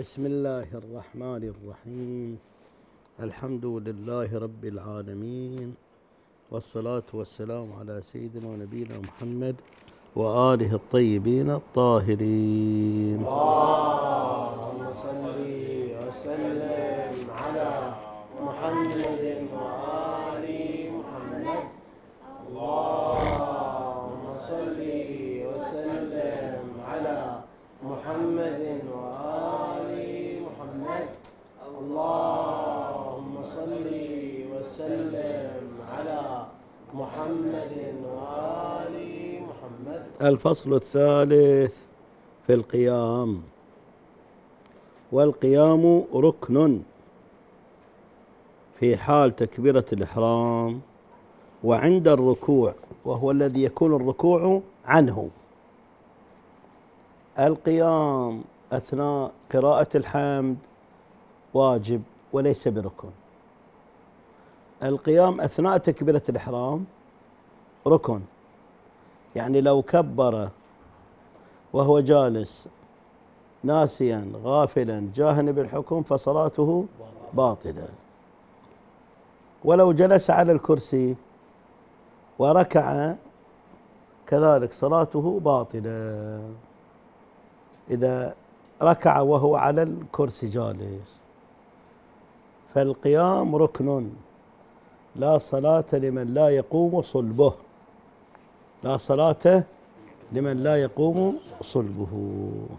بسم الله الرحمن الرحيم. الحمد لله رب العالمين، والصلاة والسلام على سيدنا ونبينا محمد وآله الطيبين الطاهرين. اللهم صل وسلم على محمد وآل محمد. اللهم صل وسلم على محمد وآل محمد. اللهم صل وسلم على محمد وآل محمد. الفصل الثالث في القيام. والقيام ركن في حال تكبيرة الإحرام وعند الركوع، وهو الذي يكون الركوع عنه. القيام أثناء قراءة الحمد واجب وليس بركن. القيام أثناء تكبيرة الإحرام ركن، يعني لو كبر وهو جالس ناسيا غافلا جاهلا بالحكم فصلاته باطلة. ولو جلس على الكرسي وركع كذلك صلاته باطلة، إذا ركع وهو على الكرسي جالس. فالقيام ركن، لا صلاة لمن لا يقوم صلبه، لا صلاة لمن لا يقوم صلبه.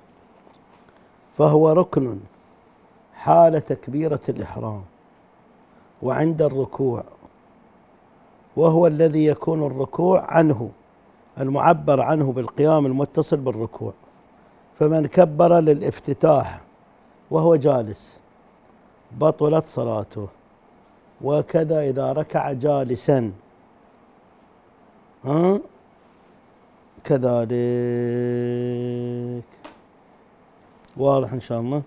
فهو ركن حال تكبيرة الإحرام وعند الركوع، وهو الذي يكون الركوع عنه، المعبر عنه بالقيام المتصل بالركوع. فمن كبر للافتتاح وهو جالس بطلت صلاته، وكذا إذا ركع جالسا كذلك. واضح إن شاء الله.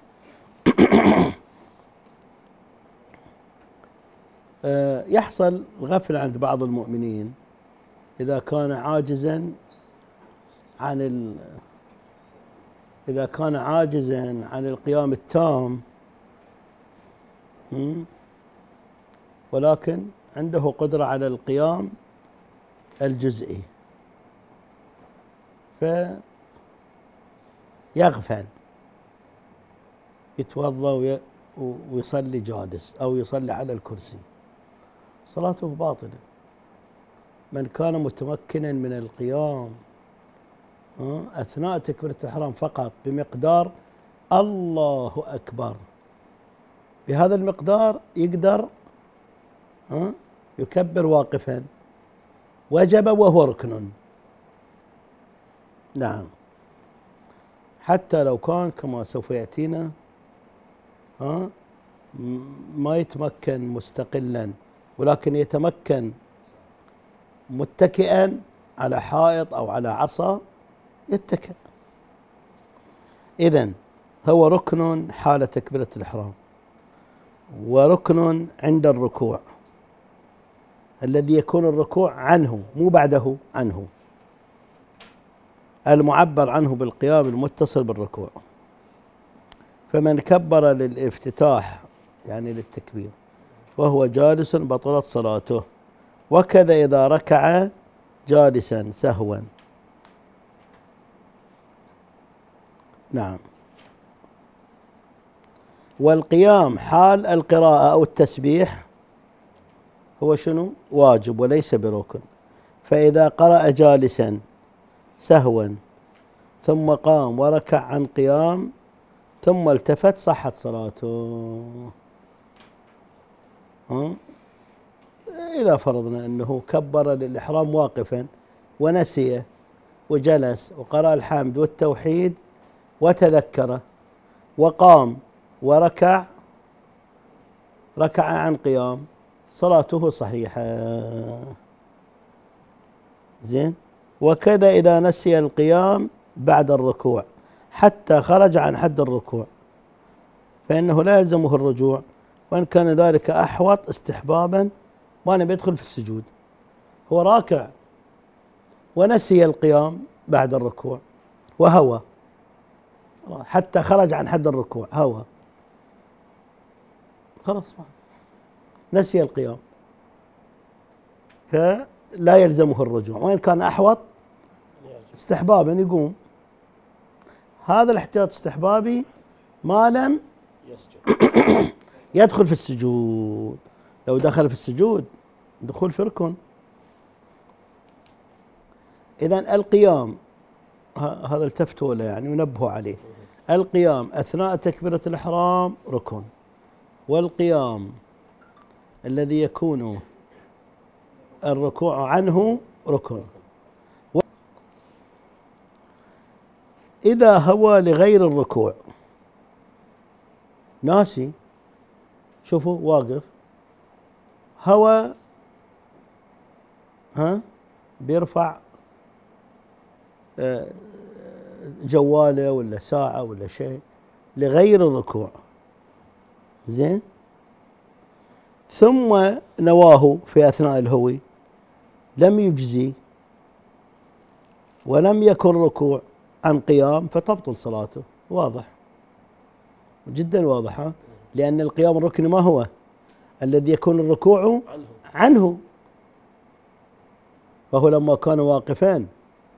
يحصل غفلة عند بعض المؤمنين إذا كان عاجزا عن القيام التام، ولكن عنده قدرة على القيام الجزئي، فيغفل، يتوضأ ويصلي جالس أو يصلي على الكرسي، صلاته باطلة. من كان متمكنا من القيام أثناء تكبيرة الإحرام فقط بمقدار الله أكبر، بهذا المقدار يقدر يكبر واقفا، وجب وهو ركن. نعم، حتى لو كان كما سوف يأتينا ما يتمكن مستقلا، ولكن يتمكن متكئا على حائط أو على عصا يتكئ. إذن هو ركن حال تكبيرة الإحرام، وركن عند الركوع، الذي يكون الركوع عنه مو بعده، عنه، المعبر عنه بالقيام المتصل بالركوع. فمن كبر للافتتاح يعني للتكبير وهو جالس بطلت صلاته، وكذا إذا ركع جالسا سهوا. نعم. والقيام حال القراءة أو التسبيح هو شنو؟ واجب وليس بركن. فإذا قرأ جالسا سهوا ثم قام وركع عن قيام ثم التفت صحت صلاته. إذا فرضنا أنه كبر للإحرام واقفا ونسي وجلس وقرأ الحمد والتوحيد وتذكره وقام وركع عن قيام، صلاته صحيحة. زين. وكذا إذا نسي القيام بعد الركوع حتى خرج عن حد الركوع فإنه لا يلزمه الرجوع، وإن كان ذلك أحوط استحبابا ما نبي يدخل في السجود. هو راكع ونسي القيام بعد الركوع وهوى، حتى خرج عن حد الركوع هوى، خلاص نسي القيام، فلا يلزمه الرجوع، وإن كان أحوط استحبابا يقوم. هذا الاحتياط استحبابي ما لم يدخل في السجود. لو دخل في السجود دخول في ركن. إذن القيام هذا التفتوا له يعني ونبهوا عليه. القيام أثناء تكبيرة الإحرام ركن، والقيام الذي يكون الركوع عنه ركن. إذا هوى لغير الركوع، ناسي، شوفوا واقف هوى، بيرفع جواله ولا ساعة ولا شيء لغير الركوع، زين، ثم نواه في أثناء الهوي، لم يجزي ولم يكن ركوع عن قيام، فتبطل صلاته. واضح جدا واضح، لأن القيام الركن ما هو؟ الذي يكون الركوع عنه، فهو لما كان واقفان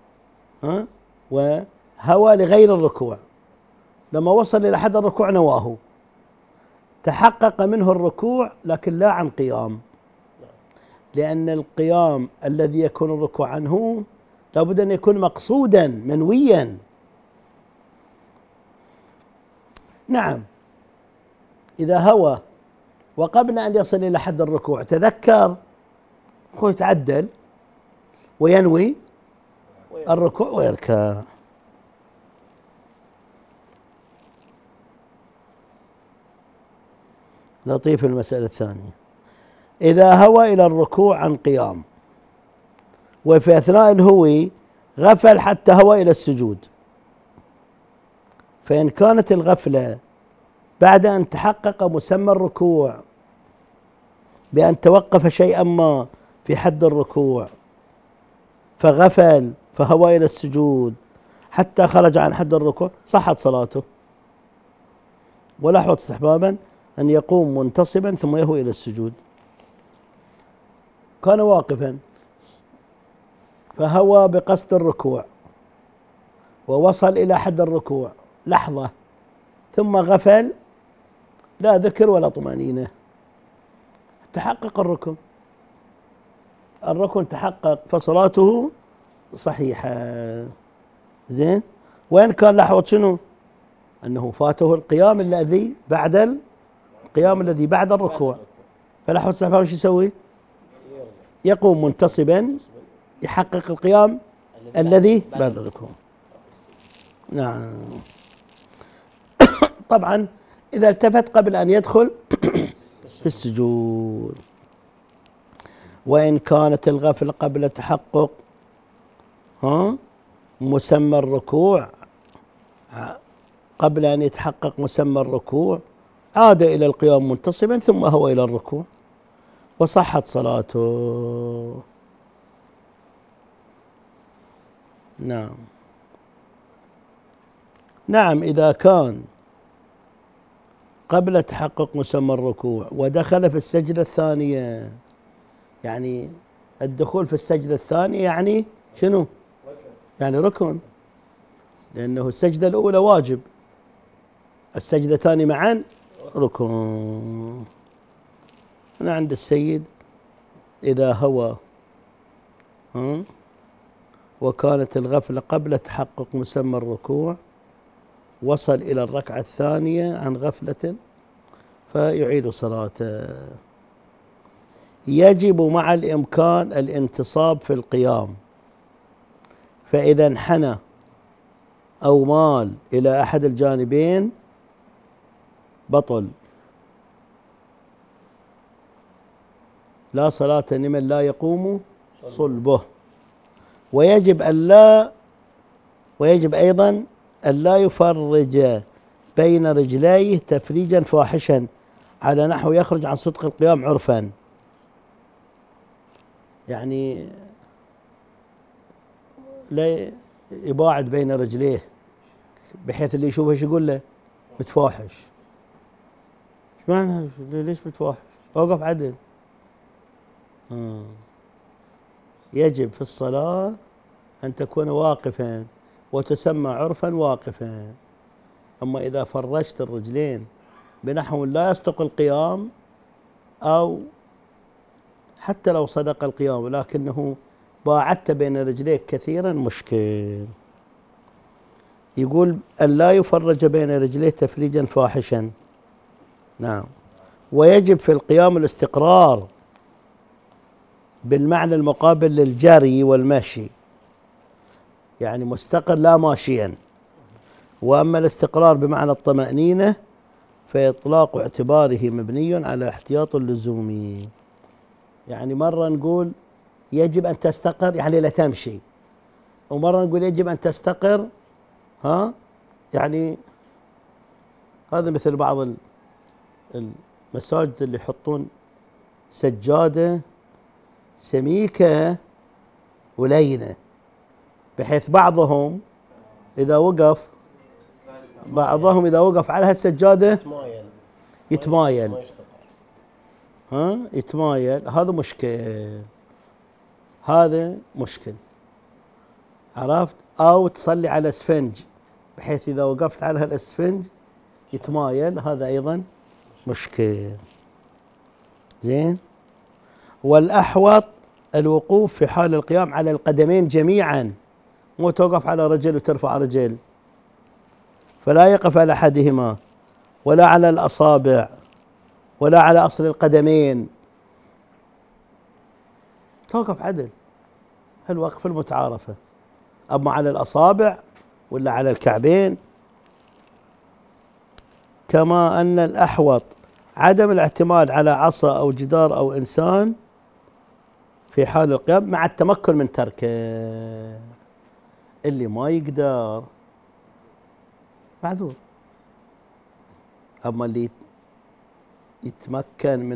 وهوى لغير الركوع، لما وصل إلى حد الركوع نواه، تحقق منه الركوع لكن لا عن قيام، لأن القيام الذي يكون الركوع عنه لابد أن يكون مقصودا منويا. نعم، إذا هوى وقبل أن يصل إلى حد الركوع تذكر، هو يتعدل وينوي الركوع ويركع. لطيف. المسألة الثانية، إذا هوى إلى الركوع عن قيام وفي أثناء الهوي غفل حتى هوى إلى السجود، فإن كانت الغفلة بعد أن تحقق مسمى الركوع بأن توقف شيئا ما في حد الركوع فغفل فهوى إلى السجود حتى خرج عن حد الركوع، صحت صلاته، ولا استحبابا أن يقوم منتصبا ثم يهوي إلى السجود. كان واقفا فهوى بقصد الركوع ووصل إلى حد الركوع لحظة ثم غفل، لا ذكر ولا طمأنينة، تحقق الركن تحقق، فصلاته صحيحة. زين. وين كان لحوت شنو؟ أنه فاته القيام الذي بعد الركوع، فلحوت استحباب وش يسوي؟ يقوم منتصبا يحقق القيام الذي بعد الركوع. نعم. طبعا إذا التفت قبل أن يدخل في السجود، وإن كانت الغفلة قبل تحقق مسمى الركوع، قبل أن يتحقق مسمى الركوع عاد إلى القيام منتصبا ثم هو إلى الركوع وصحت صلاته. نعم إذا كان قبل تحقق مسمى الركوع ودخل في السجدة الثانية، يعني الدخول في السجدة الثانية يعني شنو؟ يعني ركن، لأنه السجدة الأولى واجب، السجدتان معا ركن. هنا عند السيد إذا هوى وكانت الغفلة قبل تحقق مسمى الركوع وصل إلى الركعة الثانية عن غفلة فيعيد صلاته. يجب مع الإمكان الانتصاب في القيام، فإذا انحنى أو مال إلى أحد الجانبين بطل، لا صلاة لمن لا يقوم صلبه. ويجب أيضا ألا يفرج بين رجليه تفريجا فاحشا على نحو يخرج عن صدق القيام عرفا، يعني لا يباعد بين رجليه بحيث اللي يشوفه ايش يقول له؟ متفاحش. ايش معنى ليش متفاحش؟ اوقف عدل. يجب في الصلاة أن تكون واقفا، وتسمى عرفا واقفا. أما إذا فرجت الرجلين بنحو لا يصدق القيام، أو حتى لو صدق القيام ولكنه باعدت بين رجليك كثيرا، مشكل. يقول أن لا يفرج بين رجليه تفريجا فاحشا. نعم. ويجب في القيام الاستقرار بالمعنى المقابل للجري والمشي، يعني مستقر لا ماشيا. وأما الاستقرار بمعنى الطمأنينة فإطلاق اعتباره مبني على احتياط اللزومي. يعني مرة نقول يجب أن تستقر يعني لا تمشي، ومرة نقول يجب أن تستقر يعني هذا مثل بعض المساجد اللي يحطون سجادة سميكة ولينة، بحيث بعضهم إذا وقف على هالسجادة يتمايل. يتمايل. هذا مشكل. عرفت؟ أو تصلي على اسفنج، بحيث إذا وقفت على هالاسفنج يتمايل، هذا أيضا مشكل. زين. والأحوط الوقوف في حال القيام على القدمين جميعا، مو توقف على رجل وترفع رجل، فلا يقف على أحدهما ولا على الأصابع ولا على أصل القدمين، توقف عدل، هالوقف المتعارفة. أما على الأصابع ولا على الكعبين. كما أن الأحوط عدم الاعتماد على عصا أو جدار أو إنسان في حال القيام مع التمكن من تركه. اللي ما يقدر معذور، أما اللي يتمكن من